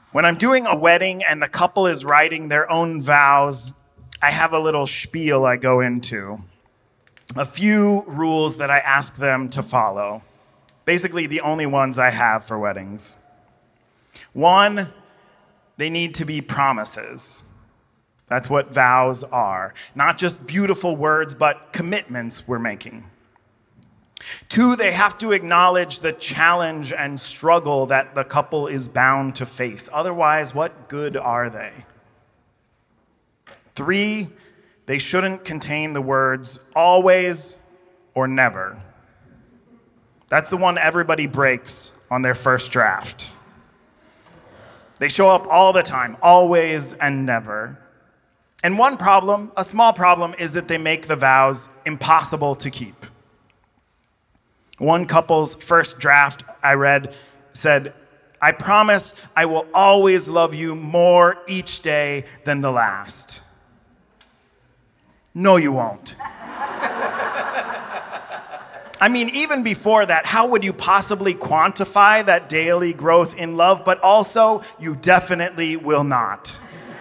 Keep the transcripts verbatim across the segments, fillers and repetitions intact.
When I'm doing a wedding and the couple is writing their own vows, I have a little spiel I go into. A few rules that I ask them to follow. Basically, the only ones I have for weddings. One, they need to be promises. That's what vows are. Not just beautiful words, but commitments we're making. Two, they have to acknowledge the challenge and struggle that the couple is bound to face. Otherwise, what good are they? Three, they shouldn't contain the words always or never. That's the one everybody breaks on their first draft. They show up all the time, always and never. And one problem, a small problem, is that they make the vows impossible to keep. One couple's first draft I read said, "I promise I will always love you more each day than the last." No, you won't. I mean, even before that, how would you possibly quantify that daily growth in love? But also, you definitely will not.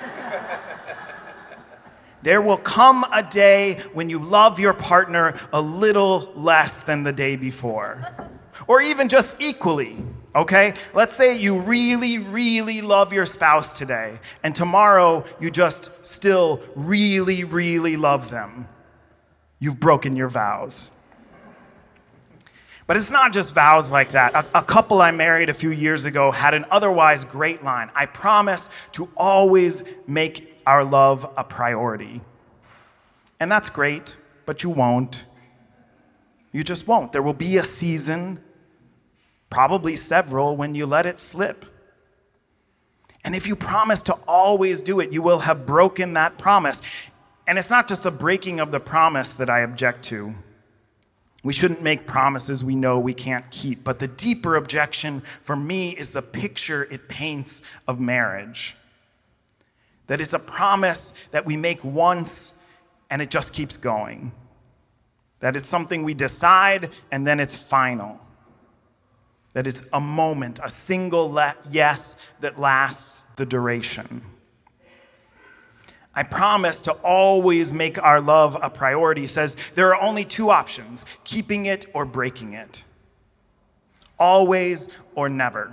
There will come a day when you love your partner a little less than the day before. Or even just equally, okay? Let's say you really, really love your spouse today, and tomorrow you just still really, really love them. You've broken your vows. But it's not just vows like that. A, a couple I married a few years ago had an otherwise great line. "I promise to always make our love a priority." And that's great, but you won't. You just won't. There will be a season, probably several, when you let it slip. And if you promise to always do it, you will have broken that promise. And it's not just the breaking of the promise that I object to. We shouldn't make promises we know we can't keep. But the deeper objection for me is the picture it paints of marriage. That it's a promise that we make once and it just keeps going. That it's something we decide and then it's final. That it's a moment, a single le- yes that lasts the duration. "I promise to always make our love a priority" says there are only two options, keeping it or breaking it. Always or never.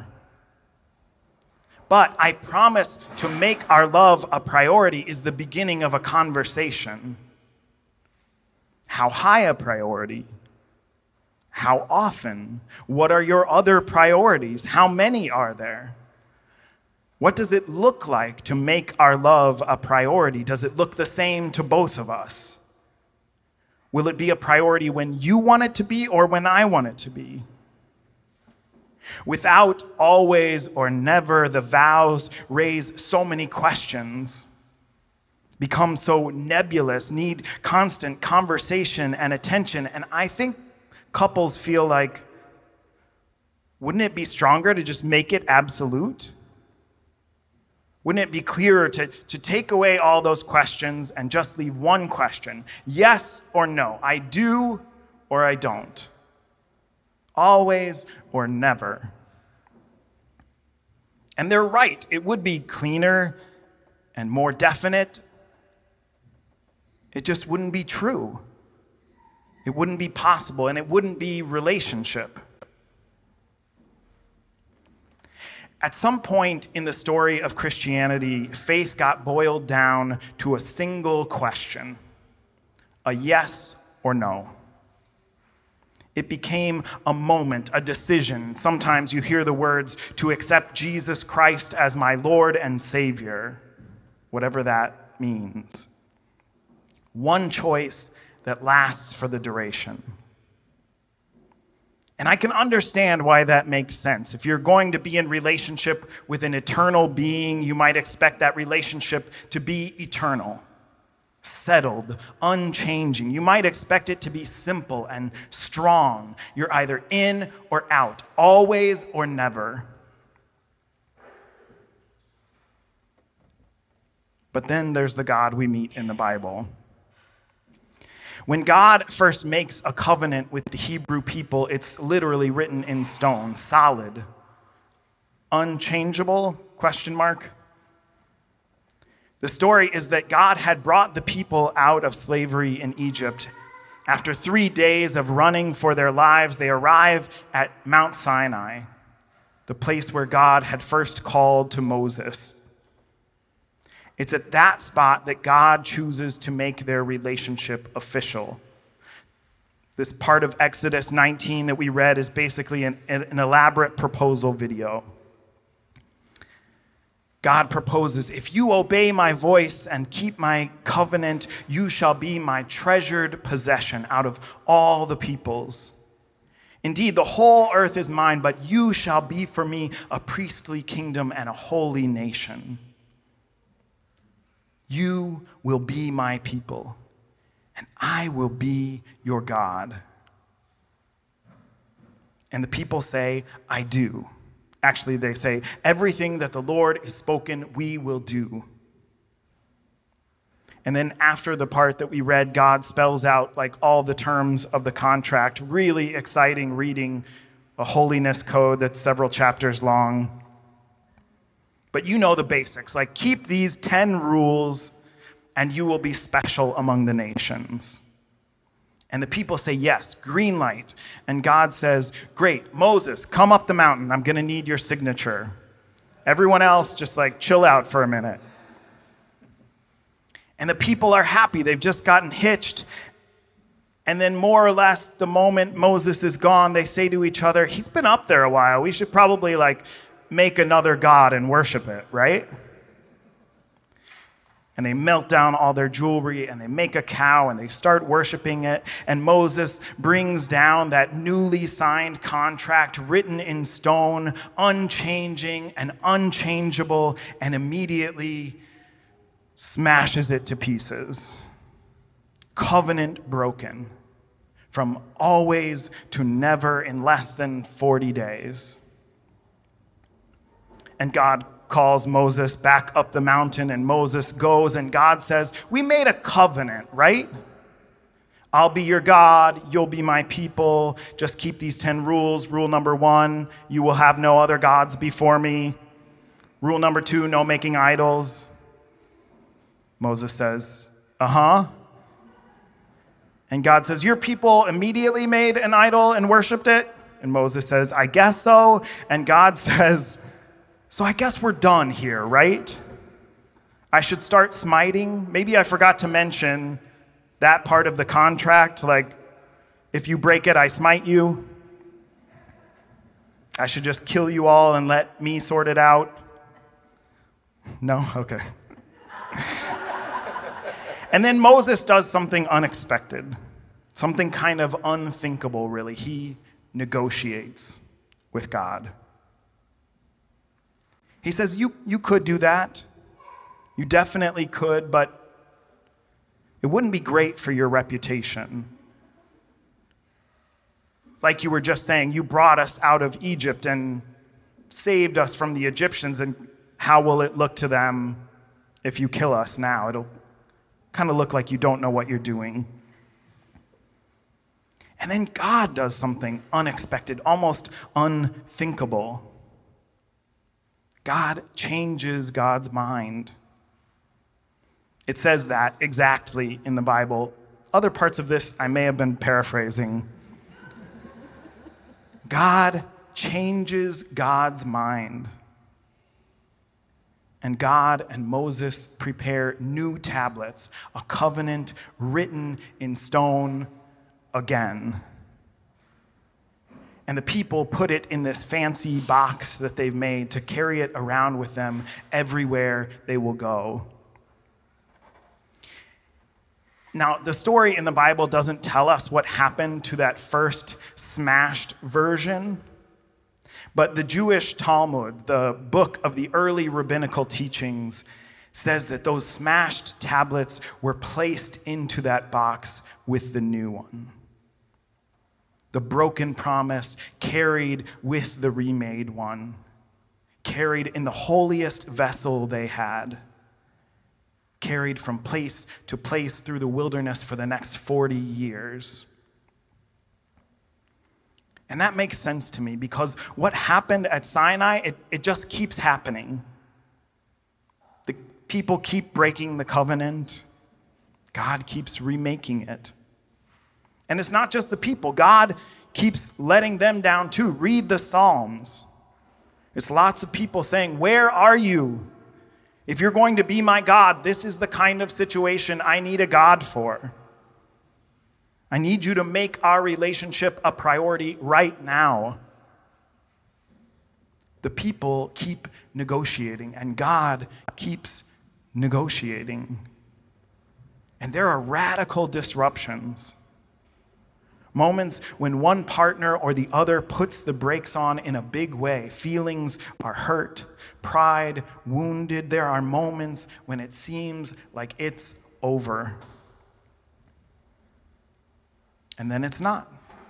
But "I promise to make our love a priority" is the beginning of a conversation. How high a priority? How often? What are your other priorities? How many are there? What does it look like to make our love a priority? Does it look the same to both of us? Will it be a priority when you want it to be or when I want it to be? Without always or never, the vows raise so many questions, become so nebulous, need constant conversation and attention. And I think couples feel like, wouldn't it be stronger to just make it absolute? Wouldn't it be clearer to, to take away all those questions and just leave one question? Yes or no? I do or I don't? Always or never? And they're right. It would be cleaner and more definite. It just wouldn't be true. It wouldn't be possible, and it wouldn't be relationship. At some point in the story of Christianity, faith got boiled down to a single question, a yes or no. It became a moment, a decision. Sometimes you hear the words, to accept Jesus Christ as my Lord and Savior, whatever that means. One choice that lasts for the duration. And I can understand why that makes sense. If you're going to be in relationship with an eternal being, you might expect that relationship to be eternal, settled, unchanging. You might expect it to be simple and strong. You're either in or out, always or never. But then there's the God we meet in the Bible. When God first makes a covenant with the Hebrew people, it's literally written in stone, solid, unchangeable? Question mark. The story is that God had brought the people out of slavery in Egypt. After three days of running for their lives, they arrive at Mount Sinai, the place where God had first called to Moses. It's at that spot that God chooses to make their relationship official. This part of Exodus nineteen that we read is basically an, an elaborate proposal video. God proposes, if you obey my voice and keep my covenant, you shall be my treasured possession out of all the peoples. Indeed, the whole earth is mine, but you shall be for me a priestly kingdom and a holy nation. You will be my people, and I will be your God. And the people say, I do. Actually, they say, everything that the Lord has spoken, we will do. And then after the part that we read, God spells out like all the terms of the contract. Really exciting reading, a holiness code that's several chapters long. But you know the basics, like keep these ten rules and you will be special among the nations. And the people say, yes, green light. And God says, great, Moses, come up the mountain. I'm going to need your signature. Everyone else, just like chill out for a minute. And the people are happy. They've just gotten hitched. And then more or less, the moment Moses is gone, they say to each other, he's been up there a while. We should probably like make another god and worship it, right? And they melt down all their jewelry and they make a cow and they start worshiping it. And Moses brings down that newly signed contract written in stone, unchanging and unchangeable, and immediately smashes it to pieces. Covenant broken from always to never in less than forty days. And God calls Moses back up the mountain, and Moses goes, and God says, we made a covenant, right? I'll be your God, you'll be my people. Just keep these ten rules. Rule number one, you will have no other gods before me. Rule number two, no making idols. Moses says, uh-huh. And God says, your people immediately made an idol and worshiped it? And Moses says, I guess so. And God says, so I guess we're done here, right? I should start smiting. Maybe I forgot to mention that part of the contract, like, if you break it, I smite you. I should just kill you all and let me sort it out. No? Okay. And then Moses does something unexpected, something kind of unthinkable, really. He negotiates with God. He says, you, you could do that. You definitely could, but it wouldn't be great for your reputation. Like you were just saying, you brought us out of Egypt and saved us from the Egyptians, and how will it look to them if you kill us now? It'll kind of look like you don't know what you're doing. And then God does something unexpected, almost unthinkable. God changes God's mind. It says that exactly in the Bible. Other parts of this I may have been paraphrasing. God changes God's mind. And God and Moses prepare new tablets, a covenant written in stone again. And the people put it in this fancy box that they've made to carry it around with them everywhere they will go. Now, the story in the Bible doesn't tell us what happened to that first smashed version, but the Jewish Talmud, the book of the early rabbinical teachings, says that those smashed tablets were placed into that box with the new one. The broken promise carried with the remade one, carried in the holiest vessel they had, carried from place to place through the wilderness for the next forty years. And that makes sense to me because what happened at Sinai, it, it just keeps happening. The people keep breaking the covenant. God keeps remaking it. And it's not just the people. God keeps letting them down too. Read the Psalms. It's lots of people saying, "Where are you? If you're going to be my God, this is the kind of situation I need a God for. I need you to make our relationship a priority right now." The people keep negotiating, and God keeps negotiating. And there are radical disruptions. Moments when one partner or the other puts the brakes on in a big way. Feelings are hurt, pride wounded. There are moments when it seems like it's over. And then it's not.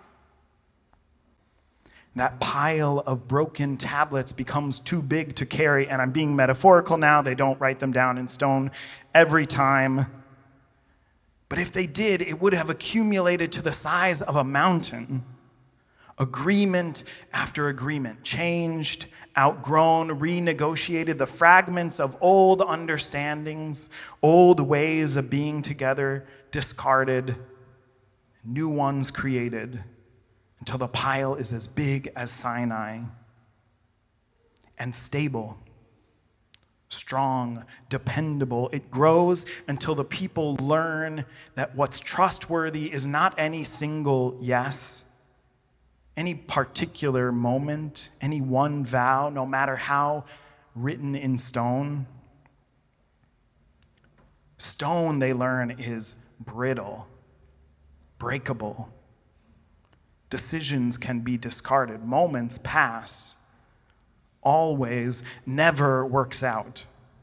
That pile of broken tablets becomes too big to carry, and I'm being metaphorical now. They don't write them down in stone every time. But if they did, it would have accumulated to the size of a mountain. Agreement after agreement, changed, outgrown, renegotiated, the fragments of old understandings, old ways of being together, discarded, new ones created, until the pile is as big as Sinai and stable. Strong, dependable. It grows until the people learn that what's trustworthy is not any single yes, any particular moment, any one vow, no matter how written in stone. Stone, they learn, is brittle, breakable. Decisions can be discarded. Moments pass. Always, never works out.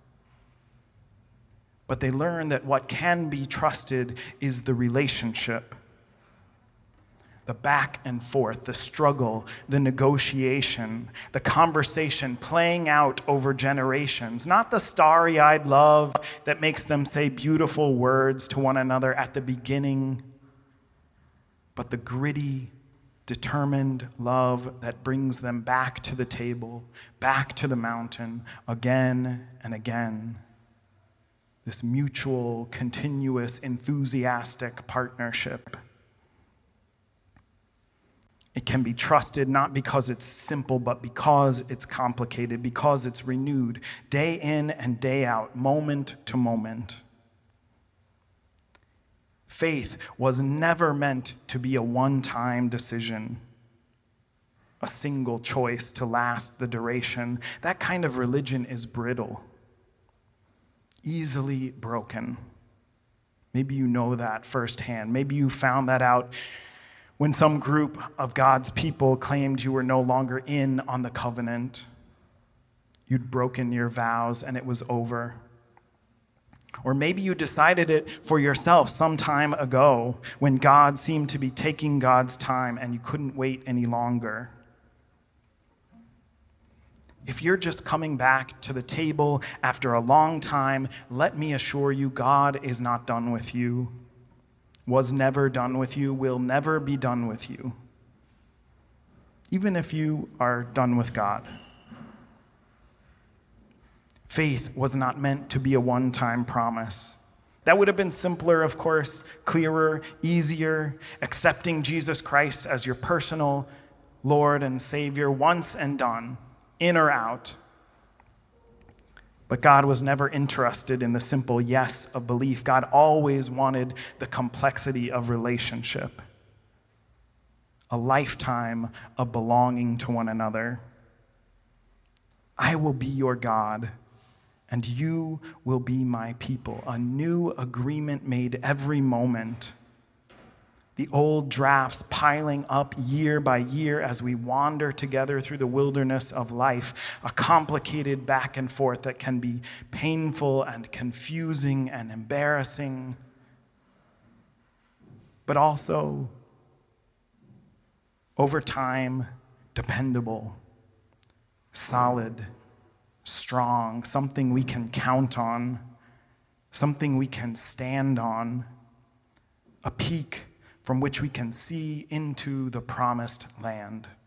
But they learn that what can be trusted is the relationship, the back and forth, the struggle, the negotiation, the conversation playing out over generations, not the starry-eyed love that makes them say beautiful words to one another at the beginning, but the gritty, determined love that brings them back to the table, back to the mountain, again and again. This mutual, continuous, enthusiastic partnership. It can be trusted not because it's simple, but because it's complicated, because it's renewed day in and day out, moment to moment. Faith was never meant to be a one-time decision, a single choice to last the duration. That kind of religion is brittle, easily broken. Maybe you know that firsthand. Maybe you found that out when some group of God's people claimed you were no longer in on the covenant. You'd broken your vows and it was over. Or maybe you decided it for yourself some time ago when God seemed to be taking God's time and you couldn't wait any longer. If you're just coming back to the table after a long time, let me assure you, God is not done with you, was never done with you, will never be done with you, even if you are done with God. Faith was not meant to be a one-time promise. That would have been simpler, of course, clearer, easier, accepting Jesus Christ as your personal Lord and Savior once and done, in or out. But God was never interested in the simple yes of belief. God always wanted the complexity of relationship, a lifetime of belonging to one another. I will be your God, and you will be my people. A new agreement made every moment. The old drafts piling up year by year as we wander together through the wilderness of life. A complicated back and forth that can be painful and confusing and embarrassing, but also, over time, dependable, solid, strong, something we can count on, something we can stand on, a peak from which we can see into the promised land.